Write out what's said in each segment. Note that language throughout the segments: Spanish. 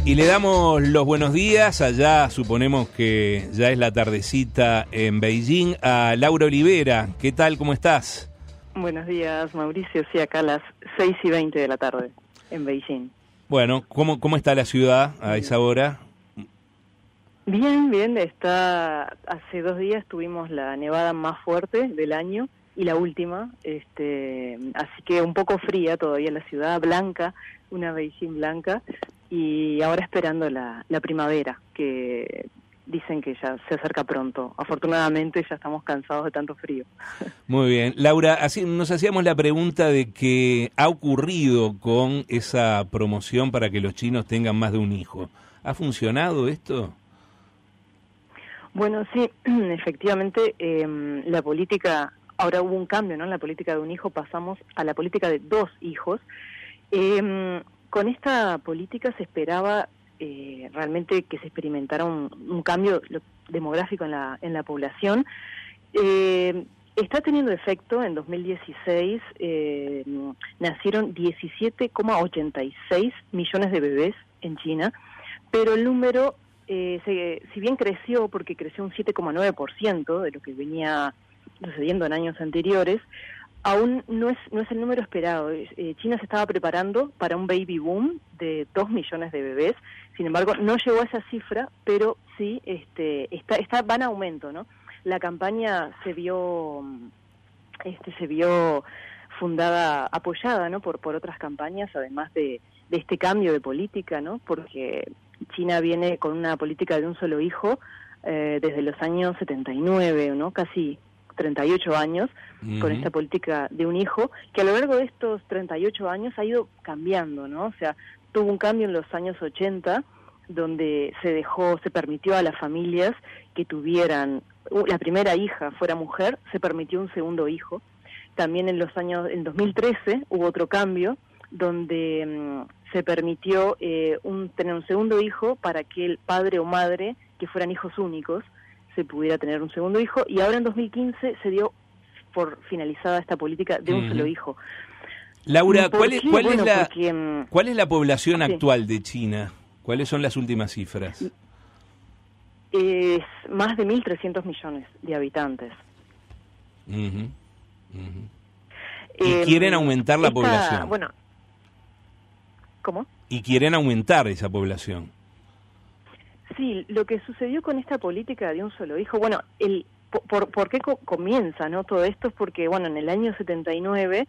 Y le damos los buenos días, allá suponemos que ya es la tardecita en Beijing, a Laura Olivera. ¿Qué tal? ¿Cómo estás? Buenos días, Mauricio. Sí, acá a las 6:20 de la tarde, en Beijing. Bueno, ¿cómo está la ciudad a esa hora? Bien, hace 2 días tuvimos la nevada más fuerte del año y la última, así que un poco fría todavía la ciudad, blanca, una Beijing blanca, y ahora esperando la primavera, que dicen que ya se acerca pronto. Afortunadamente ya estamos cansados de tanto frío. Muy bien. Laura, así nos hacíamos la pregunta de qué ha ocurrido con esa promoción para que los chinos tengan más de un hijo. ¿Ha funcionado esto? Bueno, sí, efectivamente, la política, ahora hubo un cambio, ¿no? En la política de un hijo pasamos a la política de 2 hijos. Con esta política se esperaba realmente que se experimentara un cambio demográfico en la población. Está teniendo efecto. En 2016 nacieron 17,86 millones de bebés en China, pero el número, si bien creció, porque creció un 7,9% de lo que venía sucediendo en años anteriores, aún no es el número esperado. China se estaba preparando para un baby boom de 2 millones de bebés. Sin embargo, no llegó a esa cifra, pero sí va en aumento, ¿no? La campaña se vio fundada, apoyada, ¿no? por otras campañas, además de este cambio de política, ¿no? Porque China viene con una política de un solo hijo desde los años 79, ¿no? Casi 38 años, con esta política de un hijo, que a lo largo de estos 38 años ha ido cambiando, ¿no? O sea, tuvo un cambio en los años 80, donde se permitió a las familias que tuvieran, la primera hija fuera mujer, se permitió un segundo hijo. También en 2013 hubo otro cambio, donde se permitió tener un segundo hijo para que el padre o madre, que fueran hijos únicos, se pudiera tener un segundo hijo, y ahora en 2015 se dio por finalizada esta política de un solo hijo. Laura, ¿cuál es la población actual de China? ¿Cuáles son las últimas cifras? Es más de 1.300 millones de habitantes. Y quieren aumentar la población. Bueno, ¿cómo? Y quieren aumentar esa población. Sí, lo que sucedió con esta política de un solo hijo, bueno, ¿por qué comienza, no? Todo esto es porque, bueno, en el año 79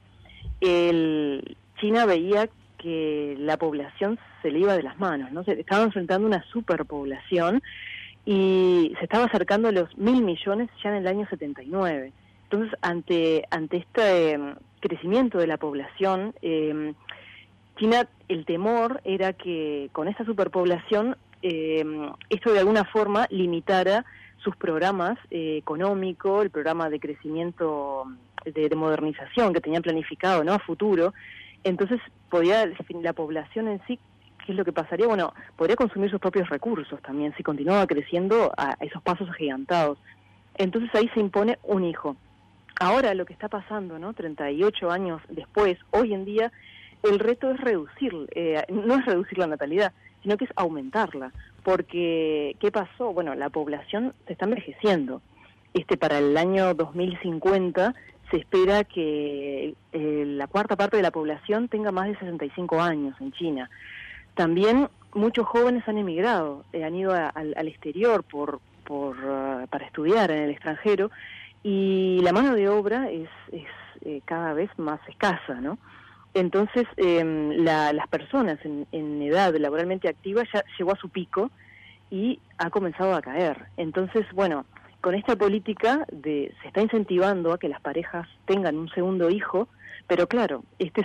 China veía que la población se le iba de las manos, ¿no? Se estaba enfrentando una superpoblación y se estaba acercando a los 1.000 millones ya en el año 79. Entonces, ante este crecimiento de la población, China, el temor era que con esta superpoblación esto de alguna forma limitara sus programas económicos, el programa de crecimiento de modernización que tenían planificado, ¿no? A futuro. Entonces la población en sí, ¿qué es lo que pasaría? Bueno, podría consumir sus propios recursos también si continuaba creciendo a esos pasos agigantados. Entonces ahí se impone un hijo. Ahora lo que está pasando, ¿no? 38 años después, hoy en día, el reto es no es reducir la natalidad, sino que es aumentarla. Porque, ¿qué pasó? Bueno, la población se está envejeciendo. Para el año 2050 se espera que la cuarta parte de la población tenga más de 65 años en China. También muchos jóvenes han emigrado, han ido al exterior para estudiar en el extranjero, y la mano de obra es cada vez más escasa, ¿no? Entonces, las personas en edad laboralmente activa ya llegó a su pico y ha comenzado a caer. Entonces, bueno, con esta política se está incentivando a que las parejas tengan un segundo hijo, pero claro, este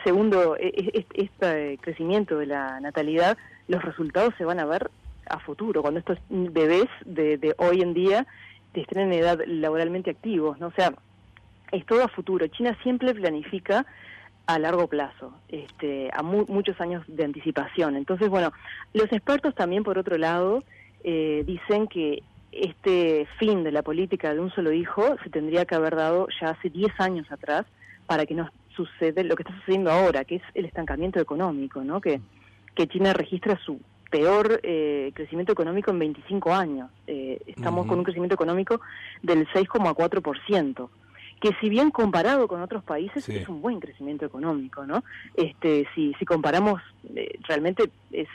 crecimiento de la natalidad, los resultados se van a ver a futuro, cuando estos bebés de hoy en día estén en edad laboralmente activos, ¿no? O sea, es todo a futuro. China siempre planifica a largo plazo, a muchos años de anticipación. Entonces, bueno, los expertos también, por otro lado, dicen que este fin de la política de un solo hijo se tendría que haber dado ya hace 10 años atrás, para que no suceda lo que está sucediendo ahora, que es el estancamiento económico, ¿no? Que China registra su peor crecimiento económico en 25 años. Estamos con un crecimiento económico del 6,4%, que si bien comparado con otros países es un buen crecimiento económico, ¿no? Si comparamos, realmente es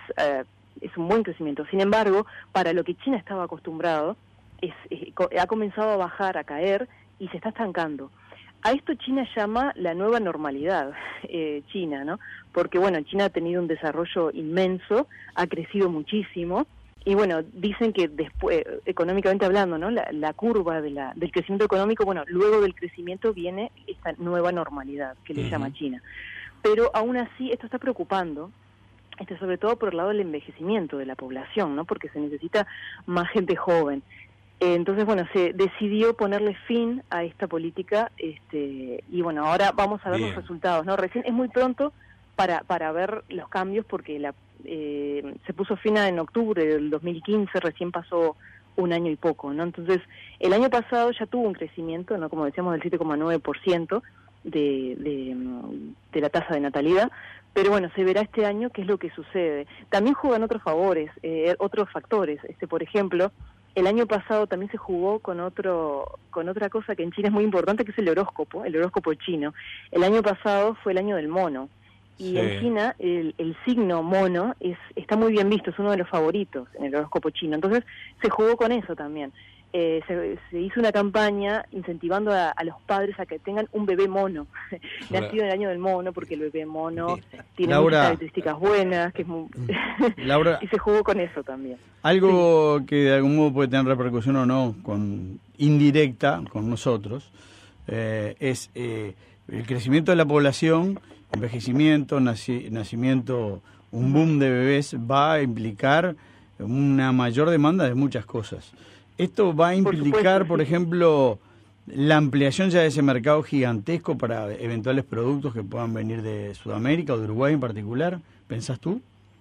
un buen crecimiento. Sin embargo, para lo que China estaba acostumbrado, ha comenzado a bajar, a caer, y se está estancando. A esto China llama la nueva normalidad, China, ¿no? Porque, bueno, China ha tenido un desarrollo inmenso, ha crecido muchísimo, y bueno, dicen que después, económicamente hablando, ¿no? La curva del crecimiento económico, bueno, luego del crecimiento viene esta nueva normalidad que le llama China. Pero aún así esto está preocupando, sobre todo por el lado del envejecimiento de la población, ¿no? Porque se necesita más gente joven. Entonces, bueno, se decidió ponerle fin a esta política, y bueno, ahora vamos a ver los resultados, ¿no? Recién es muy pronto para ver los cambios, porque se puso fin en octubre del 2015, recién pasó un año y poco, ¿no? Entonces, el año pasado ya tuvo un crecimiento, ¿no? Como decíamos, del 7,9% de la tasa de natalidad, pero bueno, se verá este año qué es lo que sucede. También juegan otros factores, por ejemplo, el año pasado también se jugó con otra cosa que en China es muy importante, que es el horóscopo chino. El año pasado fue el año del mono. Y en China el signo mono está muy bien visto, es uno de los favoritos en el horóscopo chino. Entonces se jugó con eso también. Se hizo una campaña incentivando a los padres a que tengan un bebé mono, nacido en el año del mono, porque el bebé mono tiene muchas características buenas, que es muy Laura, y se jugó con eso también. Algo que de algún modo puede tener repercusión o no, indirecta con nosotros, es el crecimiento de la población, envejecimiento, nacimiento, un boom de bebés va a implicar una mayor demanda de muchas cosas. Esto va a implicar, por ejemplo, la ampliación ya de ese mercado gigantesco para eventuales productos que puedan venir de Sudamérica o de Uruguay en particular. ¿Pensás tú?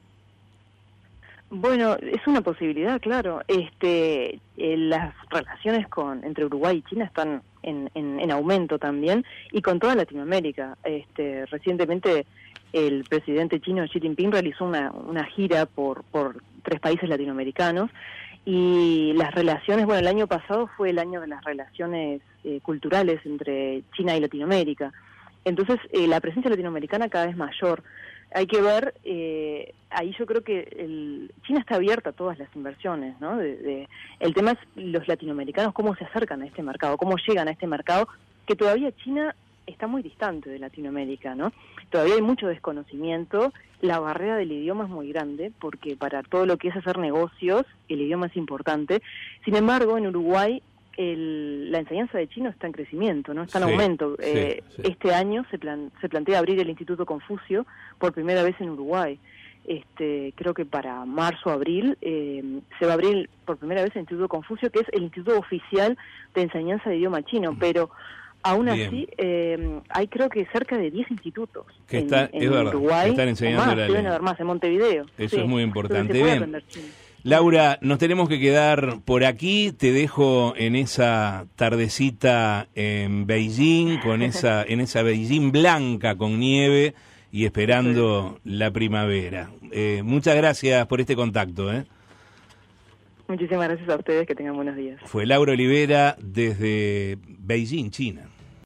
Bueno, es una posibilidad, claro. Las relaciones entre Uruguay y China están en aumento también, y con toda Latinoamérica. Recientemente el presidente chino Xi Jinping realizó una gira por 3 países latinoamericanos, y las relaciones, bueno, el año pasado fue el año de las relaciones culturales entre China y Latinoamérica. Entonces, la presencia latinoamericana cada vez mayor. Hay que ver, ahí yo creo que China está abierta a todas las inversiones, ¿no? El tema es los latinoamericanos, cómo se acercan a este mercado, cómo llegan a este mercado, que todavía China está muy distante de Latinoamérica, ¿no? Todavía hay mucho desconocimiento, la barrera del idioma es muy grande, porque para todo lo que es hacer negocios, el idioma es importante. Sin embargo, en Uruguay, la enseñanza de chino está en crecimiento, ¿no? Está en aumento. Este año se plantea abrir el Instituto Confucio por primera vez en Uruguay. Creo que para marzo, abril, se va a abrir por primera vez el Instituto Confucio, que es el instituto oficial de enseñanza de idioma chino, pero aún así hay creo que cerca de 10 institutos que en que Uruguay, están enseñando más, la deben lengua. haber más, en Montevideo. Eso es muy importante. Se puede Bien. aprender chino. Laura, nos tenemos que quedar por aquí. Te dejo en esa tardecita en Beijing, en esa Beijing blanca con nieve y esperando la primavera. Muchas gracias por este contacto. Muchísimas gracias a ustedes, que tengan buenos días. Fue Laura Olivera desde Beijing, China.